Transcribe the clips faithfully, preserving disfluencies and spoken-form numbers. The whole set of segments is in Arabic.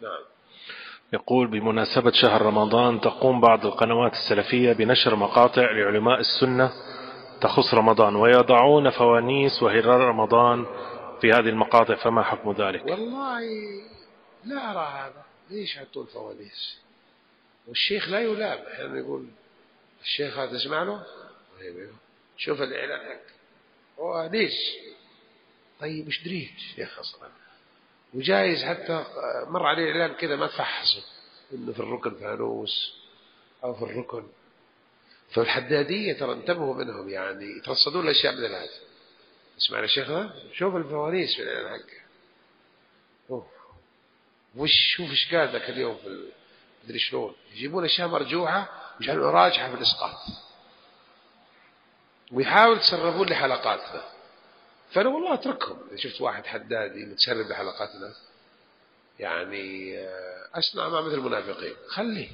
نعم. يقول: بمناسبة شهر رمضان تقوم بعض القنوات السلفية بنشر مقاطع لعلماء السنة تخص رمضان، ويضعون فوانيس وهلال رمضان في هذه المقاطع، فما حكم ذلك؟ والله لا أرى هذا. ليش يحطون فوانيس؟ والشيخ لا يلام. أحيانا يقول الشيخ هذا تسمع له، شوف الإعلان حق هو ليش. طيب مش دريت شيخ أصلا. وجايز حتى مر عليه إعلان كذا ما تفحصه إنه في الركن فانوس أو في الركن. فالحدادية ترى انتبهوا منهم، يعني يترصدون الأشياء من هذا. اسمع يا شيخ ها، شوف الفوانيس في الإعلان حقه. أوه. وش شوف إيش قال ذاك اليوم في مدري شلون، يجيبون أشياء مرجوحة ويجعلون راجحة في الإسقاط، ويحاول تسربون لي حلقاتنا. فأنا والله أتركهم. إذا شفت واحد حدادي متسرب لحلقاتنا يعني أصنع ما مثل المنافقين. خليه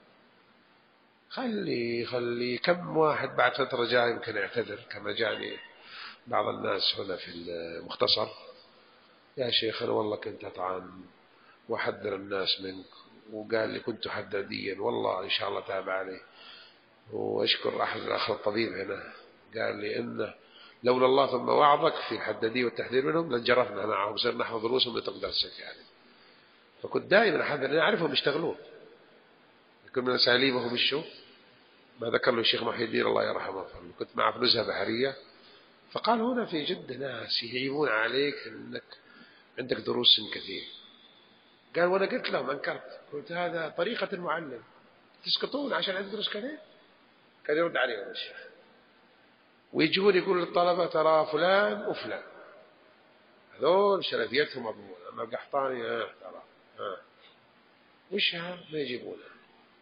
خلي خلي كم واحد بعد فترة جاء يمكن يعتذر، كما جاني بعض الناس هنا في المختصر: يا شيخ أنا والله كنت أطعن وأحذر الناس منك، وقال لي كنت حداديا، والله إن شاء الله تاب علي. وأشكر أحد الأخ الطبيب هنا قال لي إنه لولا الله ثم وعظك في الحدادية والتحذير منهم لنجرفنا معهم وصرنا نحفظ رؤوسهم لتقدر السك يعني. فكنت دائما أحذر، أنا أعرفهم يشتغلون، يكون من أساليبهم الشو ما ذكر له الشيخ محي الدين الله يرحمه. كنت معه في نزهة بحرية، فقال هنا في جدة ناس يهيبون عليك أنك عندك دروس كثير. قال وأنا قلت لهم أنكرت، قلت هذا طريقة المعلم، تسقطون عشان عندك دروس كثير. كان يرد عليهم الشيخ، ويجون يقول للطلبة ترى فلان وفلان هذول سلفيتهم مضمونة، أما القحطاني ها ترى ها وش ها ما يجيبونها.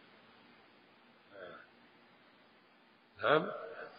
نعم.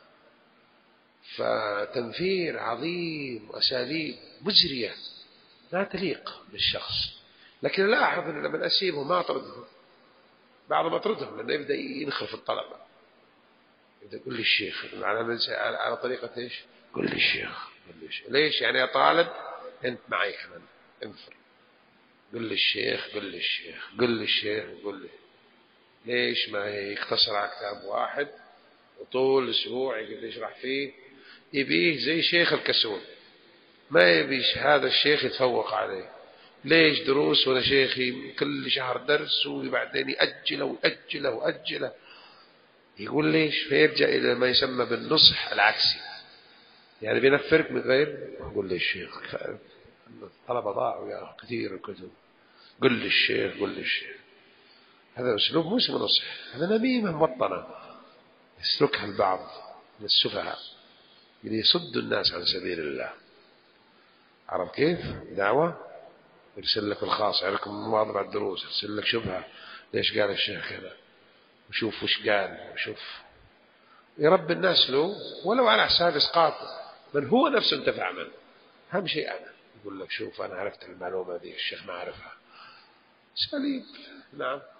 فتنفير عظيم وأساليب مزرية لا تليق بالشخص. لكن لاحظ أن لما أسيبه ما أطردهم، بعضهم أطردهم لأنه يبدأ ينخرف الطلبة، يبدأ يقول لي الشيخ على على طريقة إيش؟ قل لي الشيخ قل لي الشيخ. ليش يعني يا طالب أنت معي كمان انفر، قل لي الشيخ قل لي الشيخ قل لي الشيخ قل لي. ليش ما يختصر على كتاب واحد وطول أسبوع يقدر يشرح فيه؟ يبيه زي شيخ الكسول، ما يبيش هذا الشيخ يتفوق عليه. ليش دروس ولا شيخي كل شهر درس وبعدين يأجله ويأجله ويأجله؟ يقول ليش؟ فيرجع إلى ما يسمى بالنصح العكسي، يعني بينفرك من غير قل لي الشيخ. الطلبة ضاعوا يا كثير الكتب، قل لي الشيخ قل لي الشيخ. هذا أسلوب مو اسمه نصح، هذا نميمة مبطنة يسلكها البعض من السفهاء يصد الناس عن سبيل الله. عرف كيف؟ دعوة يرسل لك الخاص عليكم مواظبة على الدروس، يرسل لك شبهة ليش قال الشيخ كذا، وشوف وش قال، وشوف يربي الناس له ولو على حساب إسقاط من هو نفسه انتفع منه. أهم شيء أنا يقول لك شوف أنا عرفت المعلومة دي الشيخ ما عرفها. سليم. نعم.